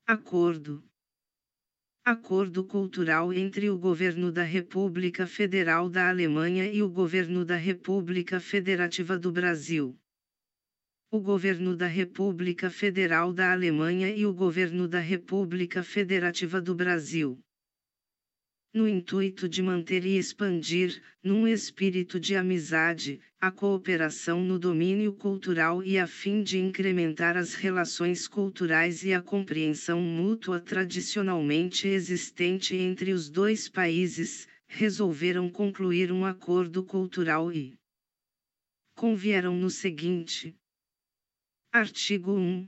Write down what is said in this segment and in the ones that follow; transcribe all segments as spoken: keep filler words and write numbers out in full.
Acordo. Acordo cultural entre o Governo da República Federal da Alemanha e o Governo da República Federativa do Brasil. O Governo da República Federal da Alemanha e o Governo da República Federativa do Brasil, no intuito de manter e expandir, num espírito de amizade, a cooperação no domínio cultural e a fim de incrementar as relações culturais e a compreensão mútua tradicionalmente existente entre os dois países, resolveram concluir um acordo cultural e convieram no seguinte. Artigo um.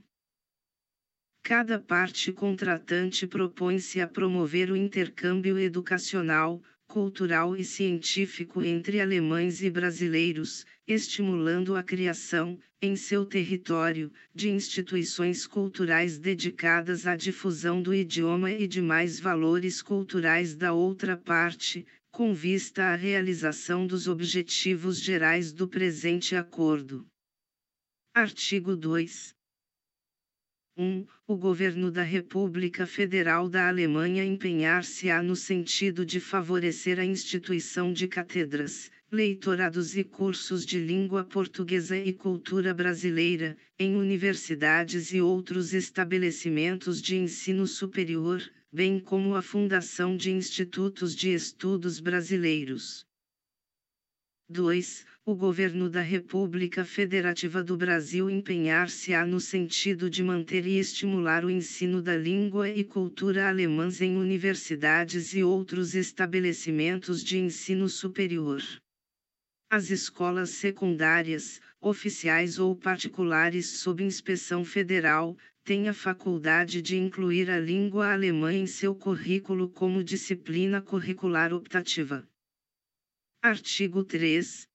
Cada parte contratante propõe-se a promover o intercâmbio educacional, cultural e científico entre alemães e brasileiros, estimulando a criação, em seu território, de instituições culturais dedicadas à difusão do idioma e demais valores culturais da outra parte, com vista à realização dos objetivos gerais do presente acordo. Artigo dois. um. O Governo da República Federal da Alemanha empenhar-se-á no sentido de favorecer a instituição de cátedras, leitorados e cursos de língua portuguesa e cultura brasileira, em universidades e outros estabelecimentos de ensino superior, bem como a fundação de institutos de estudos brasileiros. dois. O Governo da República Federativa do Brasil empenhar-se-á no sentido de manter e estimular o ensino da língua e cultura alemãs em universidades e outros estabelecimentos de ensino superior. As escolas secundárias, oficiais ou particulares sob inspeção federal, têm a faculdade de incluir a língua alemã em seu currículo como disciplina curricular optativa. Artigo três.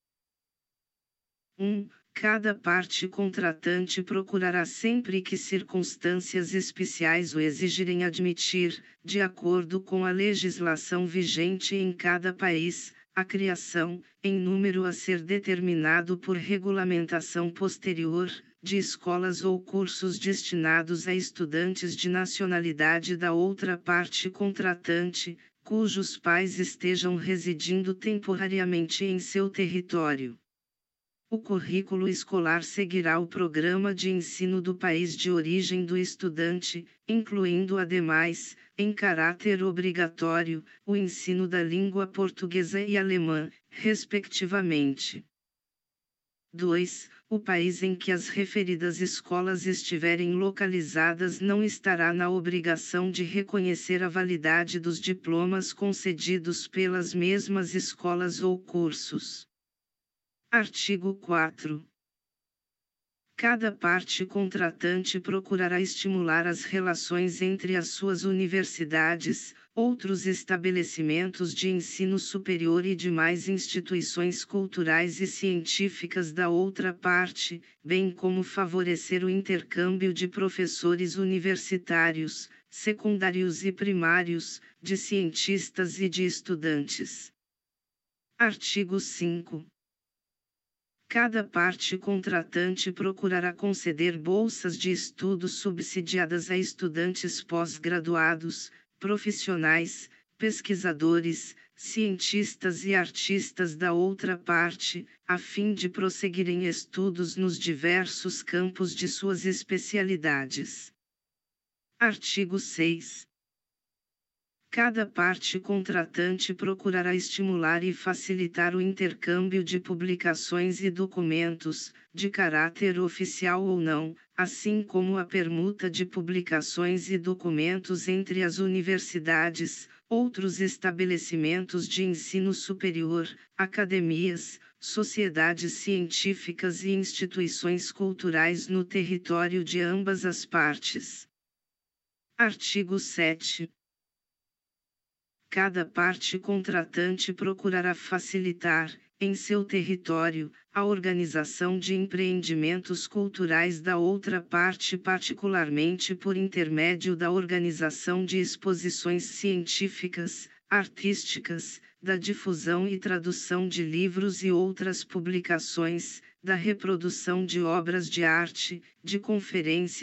um. Cada parte contratante procurará sempre que circunstâncias especiais o exigirem admitir, de acordo com a legislação vigente em cada país, a criação, em número a ser determinado por regulamentação posterior, de escolas ou cursos destinados a estudantes de nacionalidade da outra parte contratante, cujos pais estejam residindo temporariamente em seu território. O currículo escolar seguirá o programa de ensino do país de origem do estudante, incluindo ademais, em caráter obrigatório, o ensino da língua portuguesa e alemã, respectivamente. dois. O país em que as referidas escolas estiverem localizadas não estará na obrigação de reconhecer a validade dos diplomas concedidos pelas mesmas escolas ou cursos. Artigo quatro. Cada parte contratante procurará estimular as relações entre as suas universidades, outros estabelecimentos de ensino superior e demais instituições culturais e científicas da outra parte, bem como favorecer o intercâmbio de professores universitários, secundários e primários, de cientistas e de estudantes. Artigo cinco. Cada parte contratante procurará conceder bolsas de estudo subsidiadas a estudantes pós-graduados, profissionais, pesquisadores, cientistas e artistas da outra parte, a fim de prosseguirem estudos nos diversos campos de suas especialidades. Artigo seis. Cada parte contratante procurará estimular e facilitar o intercâmbio de publicações e documentos, de caráter oficial ou não, assim como a permuta de publicações e documentos entre as universidades, outros estabelecimentos de ensino superior, academias, sociedades científicas e instituições culturais no território de ambas as partes. Artigo sete. Cada parte contratante procurará facilitar, em seu território, a organização de empreendimentos culturais da outra parte, particularmente por intermédio da organização de exposições científicas, artísticas, da difusão e tradução de livros e outras publicações, da reprodução de obras de arte, de conferências,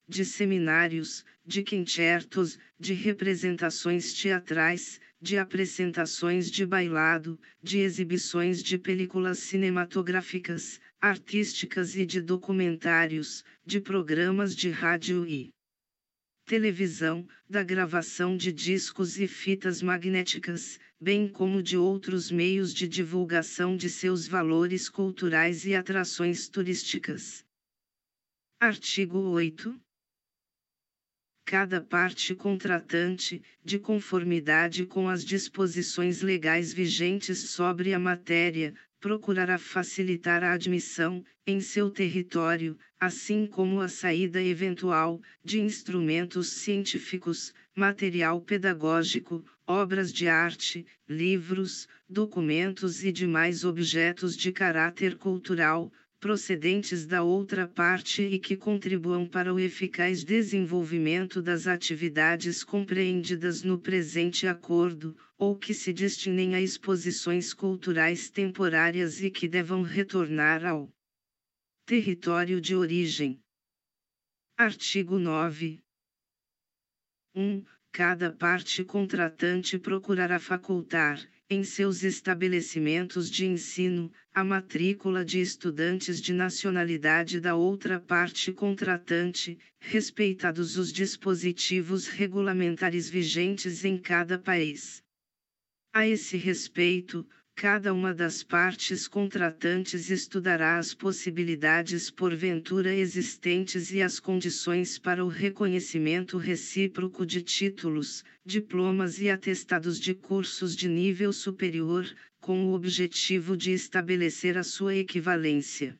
de seminários, de concertos, de representações teatrais, de apresentações de bailado, de exibições de películas cinematográficas, artísticas e de documentários, de programas de rádio e televisão, da gravação de discos e fitas magnéticas, bem como de outros meios de divulgação de seus valores culturais e atrações turísticas. Artigo oito. Cada parte contratante, de conformidade com as disposições legais vigentes sobre a matéria, procurará facilitar a admissão, em seu território, assim como a saída eventual, de instrumentos científicos, material pedagógico, obras de arte, livros, documentos e demais objetos de caráter cultural, procedentes da outra parte e que contribuam para o eficaz desenvolvimento das atividades compreendidas no presente acordo, ou que se destinem a exposições culturais temporárias e que devam retornar ao território de origem. Artigo nove. um. Cada parte contratante procurará facultar, em seus estabelecimentos de ensino, a matrícula de estudantes de nacionalidade da outra parte contratante, respeitados os dispositivos regulamentares vigentes em cada país. A esse respeito, cada uma das partes contratantes estudará as possibilidades porventura existentes e as condições para o reconhecimento recíproco de títulos, diplomas e atestados de cursos de nível superior, com o objetivo de estabelecer a sua equivalência.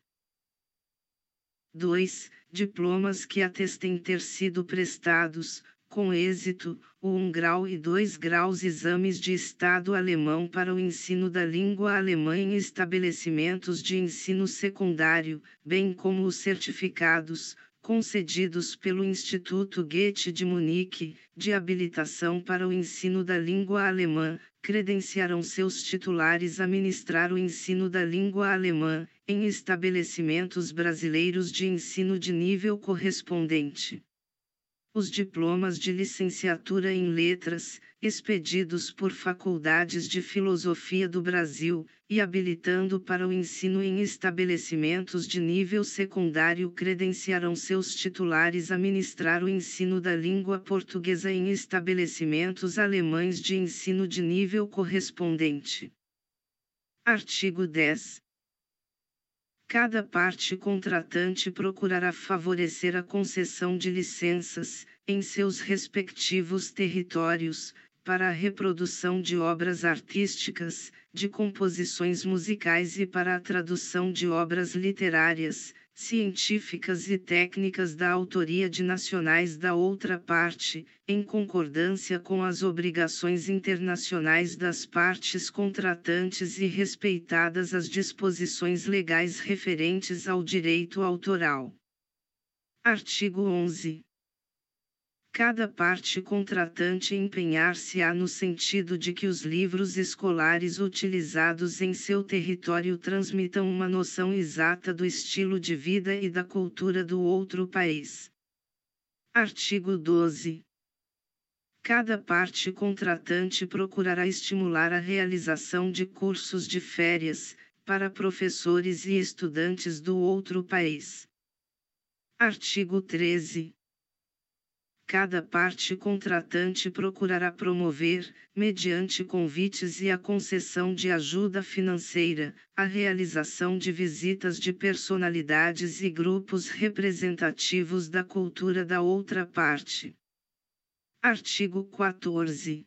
dois. Diplomas que atestem ter sido prestados, com êxito, o um grau e dois graus exames de Estado alemão para o ensino da língua alemã em estabelecimentos de ensino secundário, bem como os certificados, concedidos pelo Instituto Goethe de Munique, de habilitação para o ensino da língua alemã, credenciarão seus titulares a ministrar o ensino da língua alemã, em estabelecimentos brasileiros de ensino de nível correspondente. Os diplomas de licenciatura em letras, expedidos por faculdades de filosofia do Brasil, e habilitando para o ensino em estabelecimentos de nível secundário credenciarão seus titulares a ministrar o ensino da língua portuguesa em estabelecimentos alemães de ensino de nível correspondente. Artigo dez. Cada parte contratante procurará favorecer a concessão de licenças, em seus respectivos territórios, para a reprodução de obras artísticas, de composições musicais e para a tradução de obras literárias, científicas e técnicas da autoria de nacionais da outra parte, em concordância com as obrigações internacionais das partes contratantes e respeitadas as disposições legais referentes ao direito autoral. Artigo onze. Cada parte contratante empenhar-se-á no sentido de que os livros escolares utilizados em seu território transmitam uma noção exata do estilo de vida e da cultura do outro país. Artigo doze. Cada parte contratante procurará estimular a realização de cursos de férias, para professores e estudantes do outro país. Artigo treze. Cada parte contratante procurará promover, mediante convites e a concessão de ajuda financeira, a realização de visitas de personalidades e grupos representativos da cultura da outra parte. Artigo quatorze.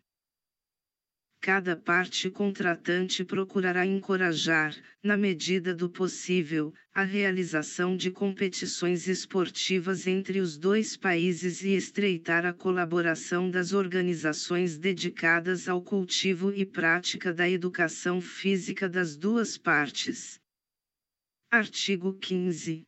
Cada parte contratante procurará encorajar, na medida do possível, a realização de competições esportivas entre os dois países e estreitar a colaboração das organizações dedicadas ao cultivo e prática da educação física das duas partes. Artigo quinze.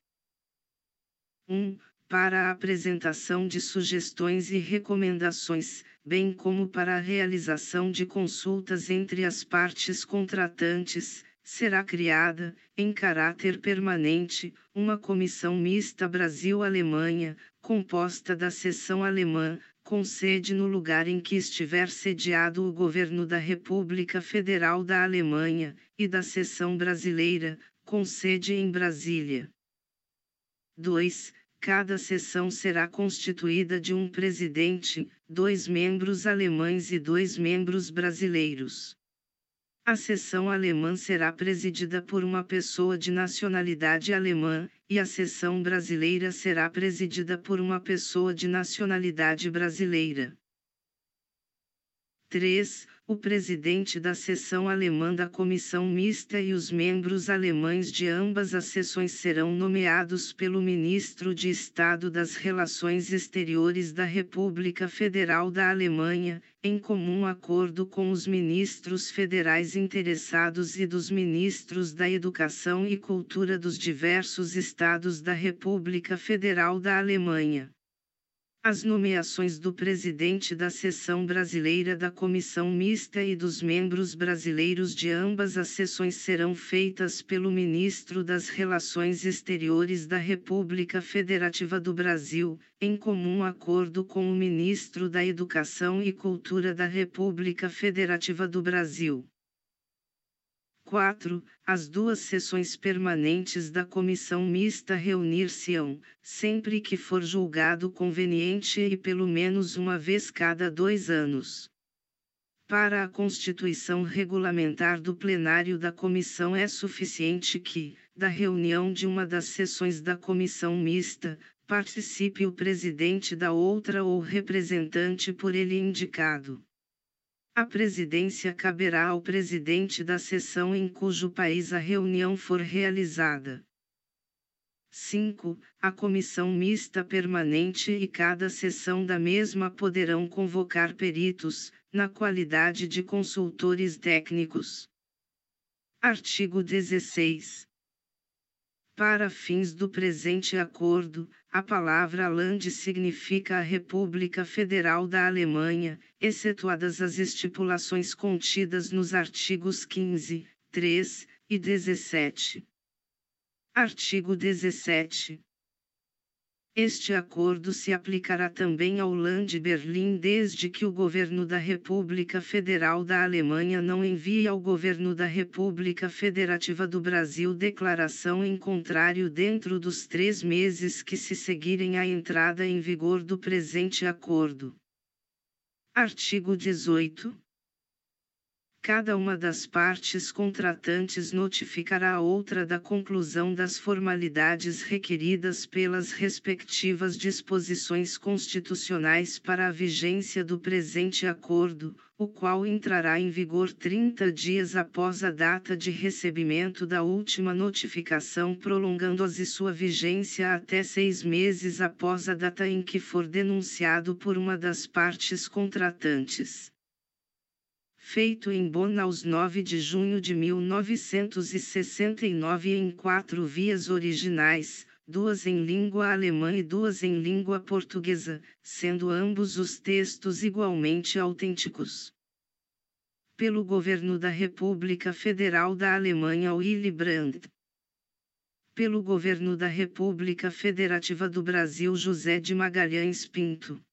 um. Para a apresentação de sugestões e recomendações, bem como para a realização de consultas entre as partes contratantes, será criada, em caráter permanente, uma comissão mista Brasil-Alemanha, composta da seção alemã, com sede no lugar em que estiver sediado o governo da República Federal da Alemanha, e da seção brasileira, com sede em Brasília. dois. Cada seção será constituída de um presidente, dois membros alemães e dois membros brasileiros. A seção alemã será presidida por uma pessoa de nacionalidade alemã, e a seção brasileira será presidida por uma pessoa de nacionalidade brasileira. três. O presidente da seção alemã da comissão mista e os membros alemães de ambas as seções serão nomeados pelo ministro de Estado das Relações Exteriores da República Federal da Alemanha, em comum acordo com os ministros federais interessados e dos ministros da Educação e Cultura dos diversos estados da República Federal da Alemanha. As nomeações do presidente da seção brasileira da comissão mista e dos membros brasileiros de ambas as seções serão feitas pelo ministro das Relações Exteriores da República Federativa do Brasil, em comum acordo com o ministro da Educação e Cultura da República Federativa do Brasil. quatro. As duas seções permanentes da comissão mista reunir-se-ão, sempre que for julgado conveniente e pelo menos uma vez cada dois anos. Para a constituição regulamentar do plenário da comissão é suficiente que, da reunião de uma das sessões da comissão mista, participe o presidente da outra ou representante por ele indicado. A presidência caberá ao presidente da seção em cujo país a reunião for realizada. cinco. A comissão mista permanente e cada seção da mesma poderão convocar peritos, na qualidade de consultores técnicos. Artigo dezesseis. Para fins do presente acordo, a palavra Land significa a República Federal da Alemanha, excetuadas as estipulações contidas nos artigos quinze, três e dezessete. Artigo dezessete. Este acordo se aplicará também ao Land Berlim desde que o governo da República Federal da Alemanha não envie ao governo da República Federativa do Brasil declaração em contrário dentro dos três meses que se seguirem à entrada em vigor do presente acordo. Artigo dezoito. Cada uma das partes contratantes notificará a outra da conclusão das formalidades requeridas pelas respectivas disposições constitucionais para a vigência do presente acordo, o qual entrará em vigor trinta dias após a data de recebimento da última notificação, prolongando-se sua vigência até seis meses após a data em que for denunciado por uma das partes contratantes. Feito em Bonn aos nove de junho de mil novecentos e sessenta e nove em quatro vias originais, duas em língua alemã e duas em língua portuguesa, sendo ambos os textos igualmente autênticos. Pelo Governo da República Federal da Alemanha Willy Brandt. Pelo Governo da República Federativa do Brasil José de Magalhães Pinto.